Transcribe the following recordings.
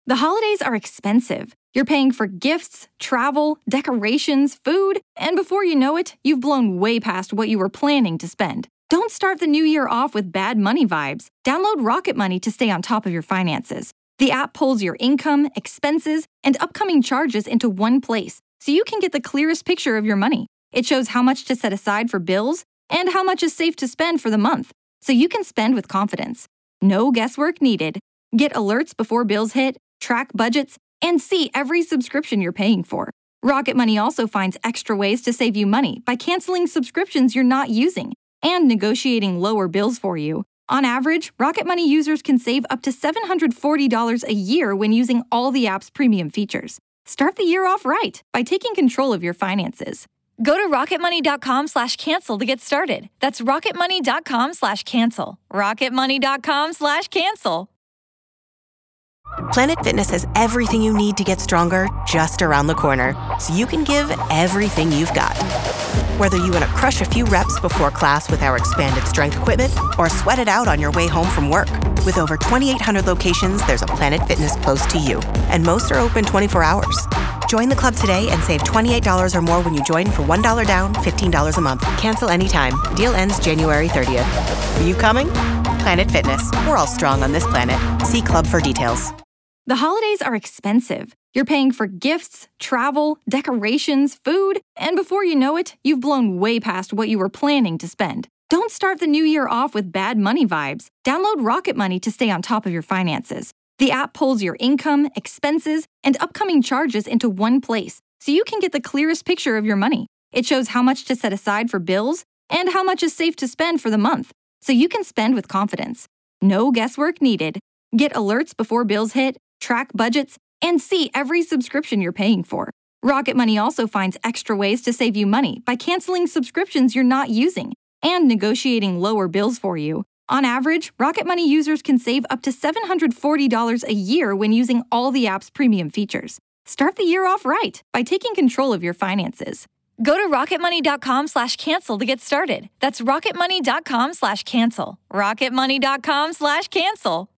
The holidays are expensive. You're paying for gifts, travel, decorations, food, and before you know it, you've blown way past what you were planning to spend. Don't start the new year off with bad money vibes. Download Rocket Money to stay on top of your finances. The app pulls your income, expenses, and upcoming charges into one place, so you can get the clearest picture of your money. It shows how much to set aside for bills and how much is safe to spend for the month, so you can spend with confidence. No guesswork needed. Get alerts before bills hit, track budgets, and see every subscription you're paying for. Rocket Money also finds extra ways to save you money by canceling subscriptions you're not using and negotiating lower bills for you. On average, Rocket Money users can save up to $740 a year when using all the app's premium features. Start the year off right by taking control of your finances. Go to rocketmoney.com/cancel to get started. That's rocketmoney.com/cancel. rocketmoney.com/cancel. Planet Fitness has everything you need to get stronger just around the corner, so you can give everything you've got. Whether you want to crush a few reps before class with our expanded strength equipment or sweat it out on your way home from work. With over 2,800 locations, there's a Planet Fitness close to you, and most are open 24 hours. Join the club today and save $28 or more when you join for $1 down, $15 a month. Cancel anytime. Deal ends January 30th. Are you coming? Planet Fitness. We're all strong on this planet. See club for details. The holidays are expensive. You're paying for gifts, travel, decorations, food, and before you know it, you've blown way past what you were planning to spend. Don't start the new year off with bad money vibes. Download Rocket Money to stay on top of your finances. The app pulls your income, expenses, and upcoming charges into one place, so you can get the clearest picture of your money. It shows how much to set aside for bills and how much is safe to spend for the month, so you can spend with confidence. No guesswork needed. Get alerts before bills hit, track budgets, and see every subscription you're paying for. Rocket Money also finds extra ways to save you money by canceling subscriptions you're not using and negotiating lower bills for you. On average, Rocket Money users can save up to $740 a year when using all the app's premium features. Start the year off right by taking control of your finances. Go to rocketmoney.com/cancel to get started. That's rocketmoney.com/cancel. rocketmoney.com/cancel.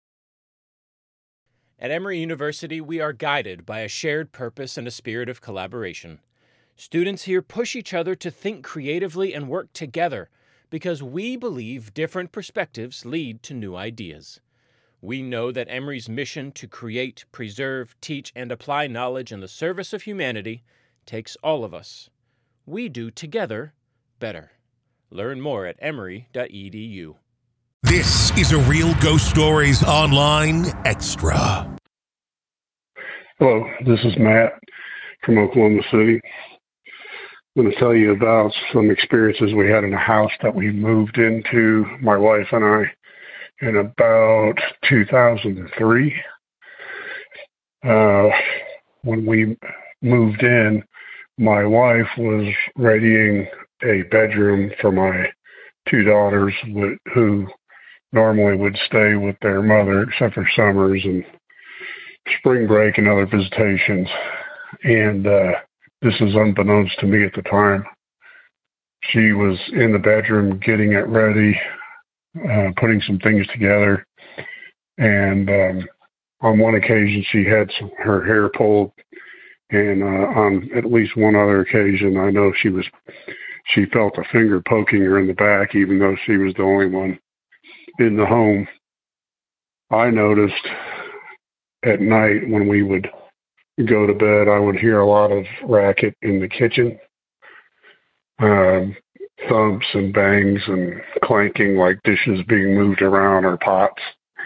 At Emory University, we are guided by a shared purpose and a spirit of collaboration. Students here push each other to think creatively and work together because we believe different perspectives lead to new ideas. We know that Emory's mission to create, preserve, teach, and apply knowledge in the service of humanity takes all of us. We do together better. Learn more at emory.edu. This is a Real Ghost Stories Online Extra. Hello, this is Matt from Oklahoma City. I'm going to tell you about some experiences we had in a house that we moved into, my wife and I, in about 2003. When we moved in, my wife was readying a bedroom for my two daughters who normally would stay with their mother except for summers and spring break and other visitations. And this is unbeknownst to me at the time. She was in the bedroom getting it ready, putting some things together. And on one occasion, she had her hair pulled. And on at least one other occasion, I know she felt a finger poking her in the back, even though she was the only one in the home. I noticed at night when we would go to bed, I would hear a lot of racket in the kitchen, thumps and bangs and clanking like dishes being moved around or pots.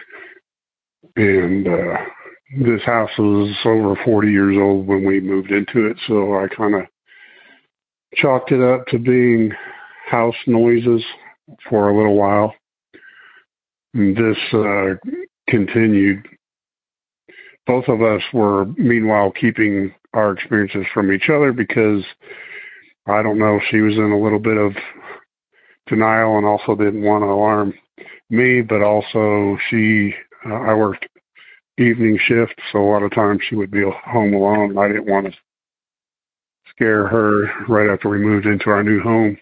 And this house was over 40 years old when we moved into it, so I kind of chalked it up to being house noises for a little while. And this continued. Both of us were, meanwhile, keeping our experiences from each other because I don't know, she was in a little bit of denial and also didn't want to alarm me, but also I worked evening shift, so a lot of times she would be home alone. I didn't want to scare her right after we moved into our new home.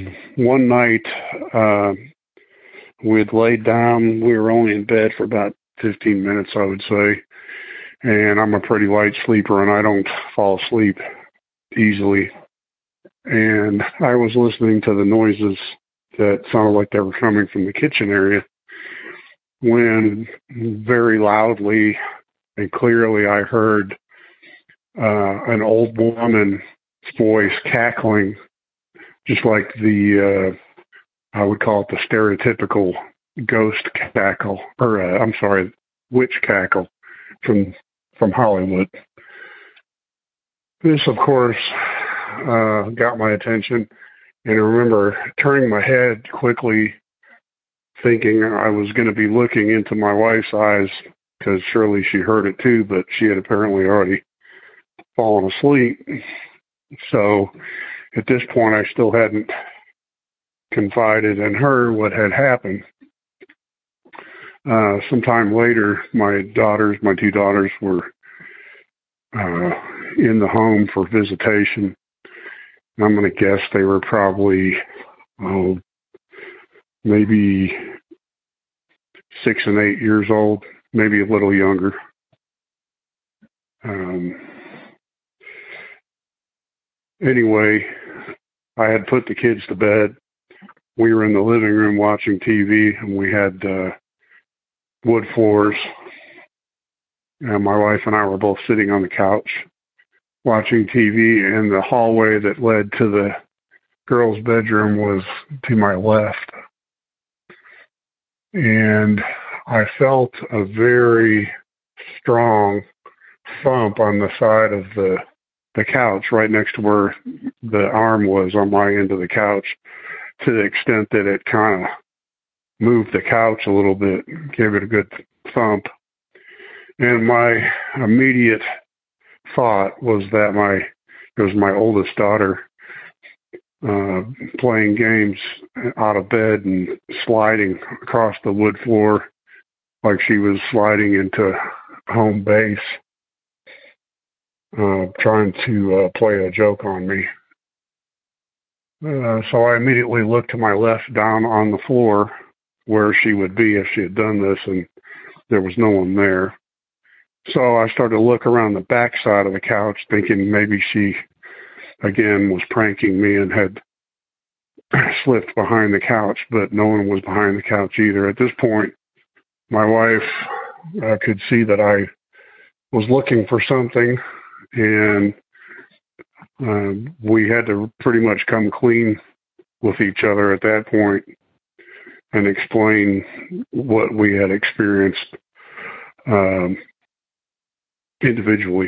One night, we had laid down. We were only in bed for about 15 minutes, I would say. And I'm a pretty light sleeper, and I don't fall asleep easily. And I was listening to the noises that sounded like they were coming from the kitchen area when very loudly and clearly I heard an old woman's voice cackling, just like the, I would call it the stereotypical ghost cackle, or witch cackle from Hollywood. This, of course, got my attention, and I remember turning my head quickly, thinking I was going to be looking into my wife's eyes, because surely she heard it too, but she had apparently already fallen asleep. So at this point, I still hadn't confided in her what had happened. Sometime later, my two daughters were in the home for visitation. I'm going to guess they were probably, maybe 6 and 8 years old, maybe a little younger. Anyway, I had put the kids to bed. We were in the living room watching TV, and we had wood floors. And my wife and I were both sitting on the couch watching TV, and the hallway that led to the girls' bedroom was to my left. And I felt a very strong thump on the side of the couch right next to where the arm was on my end of the couch, to the extent that it kind of moved the couch a little bit, gave it a good thump. And my immediate thought was that it was my oldest daughter playing games out of bed and sliding across the wood floor like she was sliding into home base, trying to play a joke on me. So I immediately looked to my left, down on the floor where she would be if she had done this, and there was no one there. So I started to look around the back side of the couch, thinking maybe she, again, was pranking me and had slipped behind the couch, but no one was behind the couch either. At this point, my wife could see that I was looking for something, and we had to pretty much come clean with each other at that point and explain what we had experienced individually.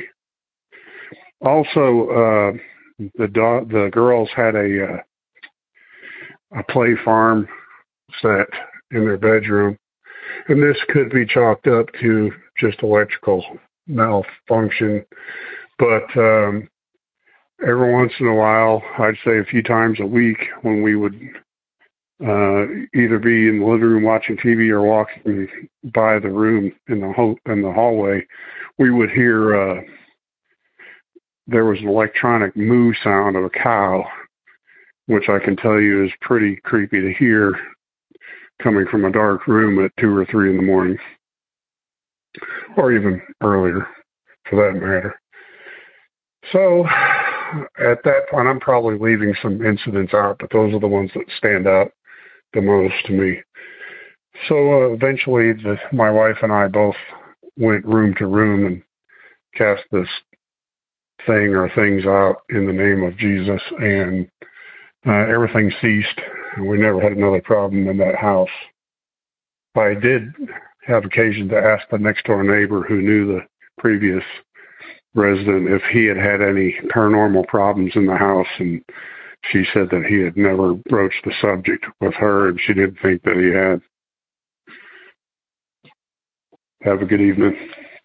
Also, the girls had a play farm set in their bedroom, and this could be chalked up to just electrical malfunction, but every once in a while, I'd say a few times a week, when we would either be in the living room watching TV or walking by the room in the hallway, we would hear there was an electronic moo sound of a cow, which I can tell you is pretty creepy to hear coming from a dark room at 2 or 3 in the morning, or even earlier for that matter. So at that point, I'm probably leaving some incidents out, but those are the ones that stand out the most to me. So eventually my wife and I both went room to room and cast this thing or things out in the name of Jesus, and everything ceased, and we never had another problem in that house. I did have occasion to ask the next door neighbor who knew the previous resident if he had had any paranormal problems in the house, and she said that he had never broached the subject with her, and she didn't think that he had. Have a good evening.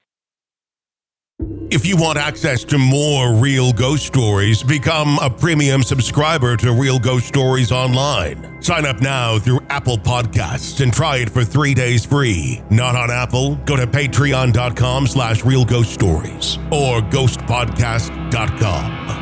If you want access to more Real Ghost Stories, become a premium subscriber to Real Ghost Stories Online. Sign up now through Apple Podcasts and try it for 3 days free. Not on Apple? Go to patreon.com/Real Ghost Stories or ghostpodcast.com.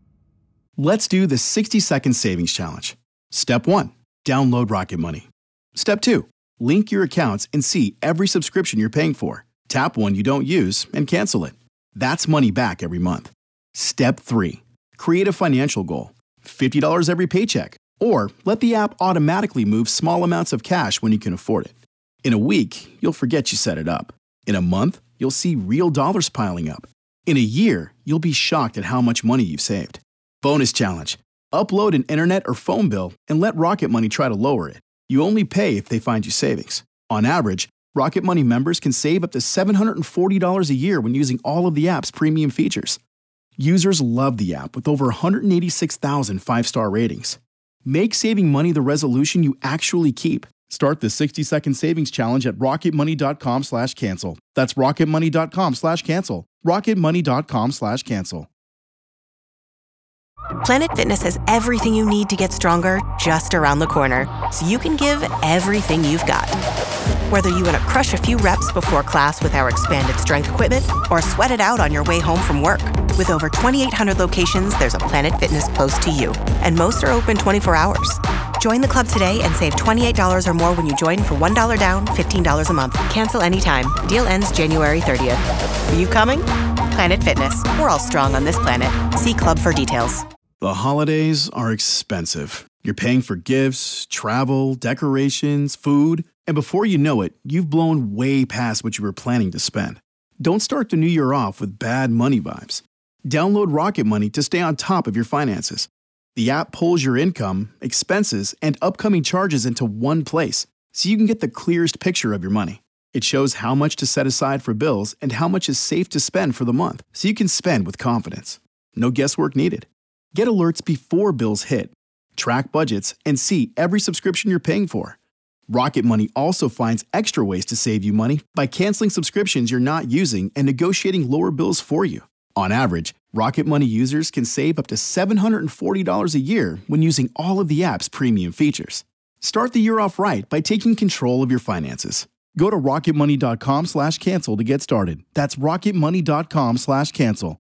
Let's do the 60-second savings challenge. Step 1, download Rocket Money. Step 2. Link your accounts and see every subscription you're paying for. Tap one you don't use and cancel it. That's money back every month. Step 3. Create a financial goal. $50 every paycheck. Or let the app automatically move small amounts of cash when you can afford it. In a week, you'll forget you set it up. In a month, you'll see real dollars piling up. In a year, you'll be shocked at how much money you've saved. Bonus challenge. Upload an internet or phone bill and let Rocket Money try to lower it. You only pay if they find you savings. On average, Rocket Money members can save up to $740 a year when using all of the app's premium features. Users love the app with over 186,000 five-star ratings. Make saving money the resolution you actually keep. Start the 60-second savings challenge at rocketmoney.com/cancel. That's rocketmoney.com/cancel. rocketmoney.com/cancel. Planet Fitness has everything you need to get stronger just around the corner, so you can give everything you've got. Whether you want to crush a few reps before class with our expanded strength equipment or sweat it out on your way home from work. With over 2,800 locations, there's a Planet Fitness close to you, and most are open 24 hours. Join the club today and save $28 or more when you join for $1 down, $15 a month. Cancel anytime. Deal ends January 30th. Are you coming? Planet Fitness. We're all strong on this planet. See club for details. The holidays are expensive. You're paying for gifts, travel, decorations, food, and before you know it, you've blown way past what you were planning to spend. Don't start the new year off with bad money vibes. Download Rocket Money to stay on top of your finances. The app pulls your income, expenses, and upcoming charges into one place, so you can get the clearest picture of your money. It shows how much to set aside for bills and how much is safe to spend for the month, so you can spend with confidence. No guesswork needed. Get alerts before bills hit. Track budgets and see every subscription you're paying for. Rocket Money also finds extra ways to save you money by canceling subscriptions you're not using and negotiating lower bills for you. On average, Rocket Money users can save up to $740 a year when using all of the app's premium features. Start the year off right by taking control of your finances. Go to rocketmoney.com/cancel to get started. That's rocketmoney.com/cancel.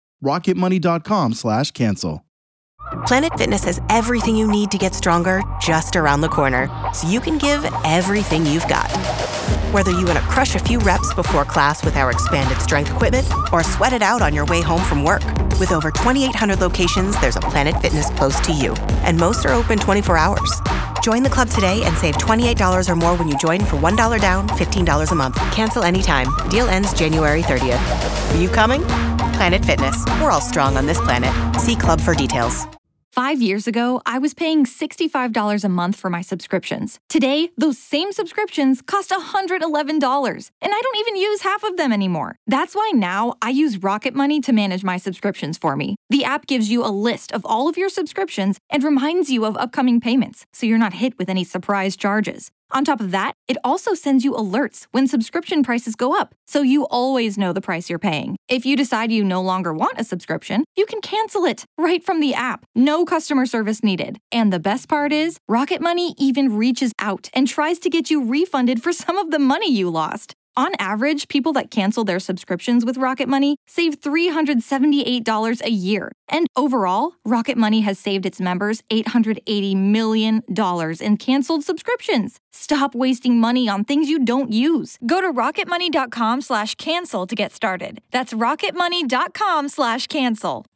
rocketmoney.com/cancel. Planet Fitness has everything you need to get stronger just around the corner, so you can give everything you've got. Whether you want to crush a few reps before class with our expanded strength equipment or sweat it out on your way home from work. With over 2,800 locations, there's a Planet Fitness close to you, and most are open 24 hours. Join the club today and save $28 or more when you join for $1 down, $15 a month. Cancel anytime. Deal ends January 30th. Are you coming? Planet Fitness. We're all strong on this planet. See club for details. 5 years ago, I was paying $65 a month for my subscriptions. Today, those same subscriptions cost $111, and I don't even use half of them anymore. That's why now I use Rocket Money to manage my subscriptions for me. The app gives you a list of all of your subscriptions and reminds you of upcoming payments, so you're not hit with any surprise charges. On top of that, it also sends you alerts when subscription prices go up, so you always know the price you're paying. If you decide you no longer want a subscription, you can cancel it right from the app. No customer service needed. And the best part is, Rocket Money even reaches out and tries to get you refunded for some of the money you lost. On average, people that cancel their subscriptions with Rocket Money save $378 a year. And overall, Rocket Money has saved its members $880 million in canceled subscriptions. Stop wasting money on things you don't use. Go to rocketmoney.com/cancel to get started. That's rocketmoney.com/cancel.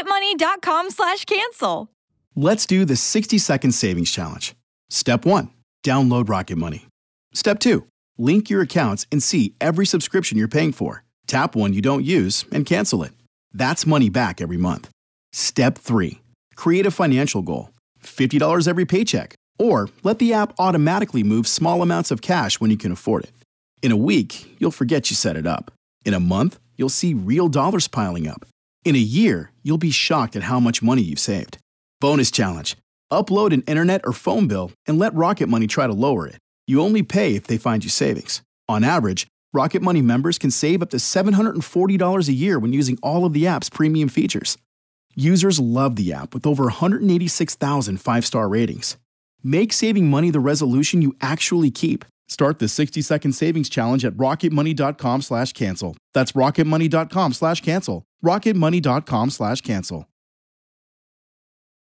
rocketmoney.com/cancel. Let's do the 60-second savings challenge. Step 1. Download Rocket Money. Step 2. Link your accounts and see every subscription you're paying for. Tap one you don't use and cancel it. That's money back every month. Step 3. Create a financial goal. $50 every paycheck. Or let the app automatically move small amounts of cash when you can afford it. In a week, you'll forget you set it up. In a month, you'll see real dollars piling up. In a year, you'll be shocked at how much money you've saved. Bonus challenge. Upload an internet or phone bill and let Rocket Money try to lower it. You only pay if they find you savings. On average, Rocket Money members can save up to $740 a year when using all of the app's premium features. Users love the app with over 186,000 five-star ratings. Make saving money the resolution you actually keep. Start the 60-second savings challenge at rocketmoney.com/cancel. That's rocketmoney.com/cancel. rocketmoney.com/cancel.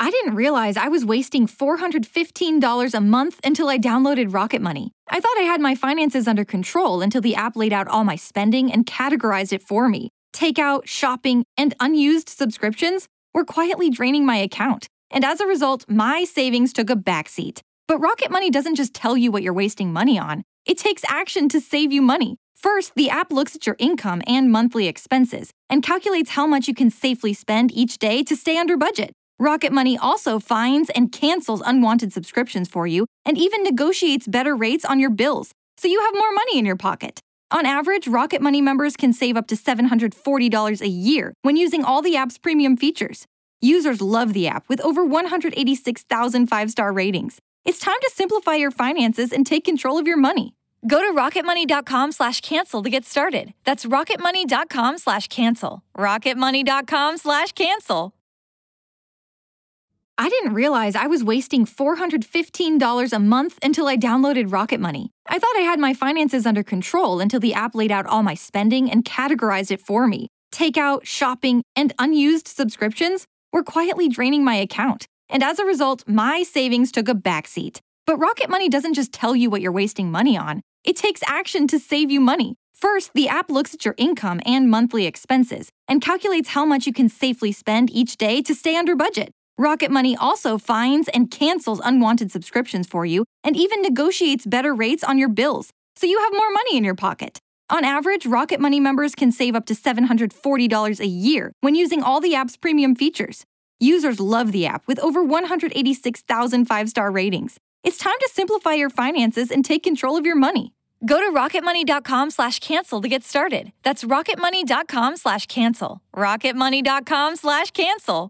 I didn't realize I was wasting $415 a month until I downloaded Rocket Money. I thought I had my finances under control until the app laid out all my spending and categorized it for me. Takeout, shopping, and unused subscriptions were quietly draining my account. And as a result, my savings took a backseat. But Rocket Money doesn't just tell you what you're wasting money on. It takes action to save you money. First, the app looks at your income and monthly expenses and calculates how much you can safely spend each day to stay under budget. Rocket Money also finds and cancels unwanted subscriptions for you and even negotiates better rates on your bills, so you have more money in your pocket. On average, Rocket Money members can save up to $740 a year when using all the app's premium features. Users love the app with over 186,000 five-star ratings. It's time to simplify your finances and take control of your money. Go to rocketmoney.com/cancel to get started. That's rocketmoney.com/cancel. rocketmoney.com/cancel. I didn't realize I was wasting $415 a month until I downloaded Rocket Money. I thought I had my finances under control until the app laid out all my spending and categorized it for me. Takeout, shopping, and unused subscriptions were quietly draining my account. And as a result, my savings took a backseat. But Rocket Money doesn't just tell you what you're wasting money on. It takes action to save you money. First, the app looks at your income and monthly expenses and calculates how much you can safely spend each day to stay under budget. Rocket Money also finds and cancels unwanted subscriptions for you and even negotiates better rates on your bills, so you have more money in your pocket. On average, Rocket Money members can save up to $740 a year when using all the app's premium features. Users love the app with over 186,000 five-star ratings. It's time to simplify your finances and take control of your money. Go to rocketmoney.com/cancel to get started. That's rocketmoney.com/cancel. rocketmoney.com/cancel.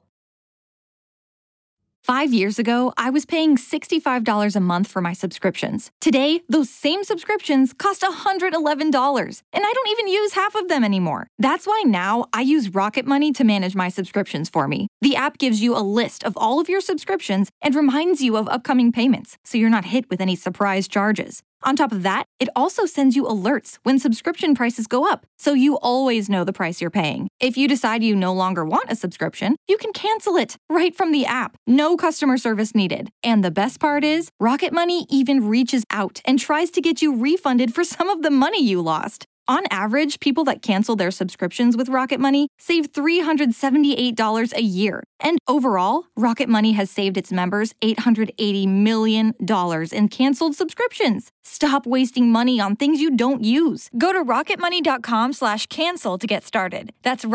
5 years ago, I was paying $65 a month for my subscriptions. Today, those same subscriptions cost $111, and I don't even use half of them anymore. That's why now I use Rocket Money to manage my subscriptions for me. The app gives you a list of all of your subscriptions and reminds you of upcoming payments, so you're not hit with any surprise charges. On top of that, it also sends you alerts when subscription prices go up, so you always know the price you're paying. If you decide you no longer want a subscription, you can cancel it right from the app. No customer service needed. And the best part is, Rocket Money even reaches out and tries to get you refunded for some of the money you lost. On average, people that cancel their subscriptions with Rocket Money save $378 a year. And overall, Rocket Money has saved its members $880 million in canceled subscriptions. Stop wasting money on things you don't use. Go to rocketmoney.com/cancel to get started. That's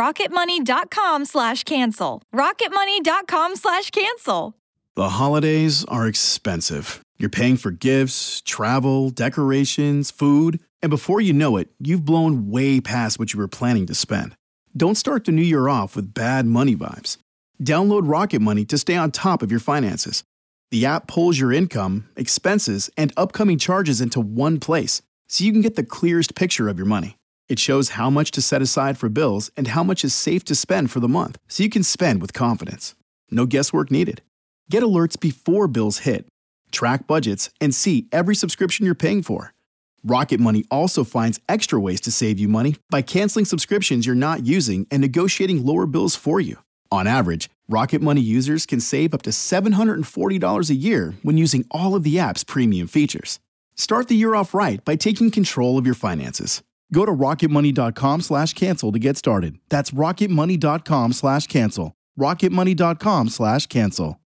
rocketmoney.com/cancel. rocketmoney.com/cancel. The holidays are expensive. You're paying for gifts, travel, decorations, food, and before you know it, you've blown way past what you were planning to spend. Don't start the new year off with bad money vibes. Download Rocket Money to stay on top of your finances. The app pulls your income, expenses, and upcoming charges into one place, so you can get the clearest picture of your money. It shows how much to set aside for bills and how much is safe to spend for the month, so you can spend with confidence. No guesswork needed. Get alerts before bills hit. Track budgets and see every subscription you're paying for. Rocket Money also finds extra ways to save you money by canceling subscriptions you're not using and negotiating lower bills for you. On average, Rocket Money users can save up to $740 a year when using all of the app's premium features. Start the year off right by taking control of your finances. Go to rocketmoney.com/cancel to get started. That's rocketmoney.com/cancel. rocketmoney.com/cancel.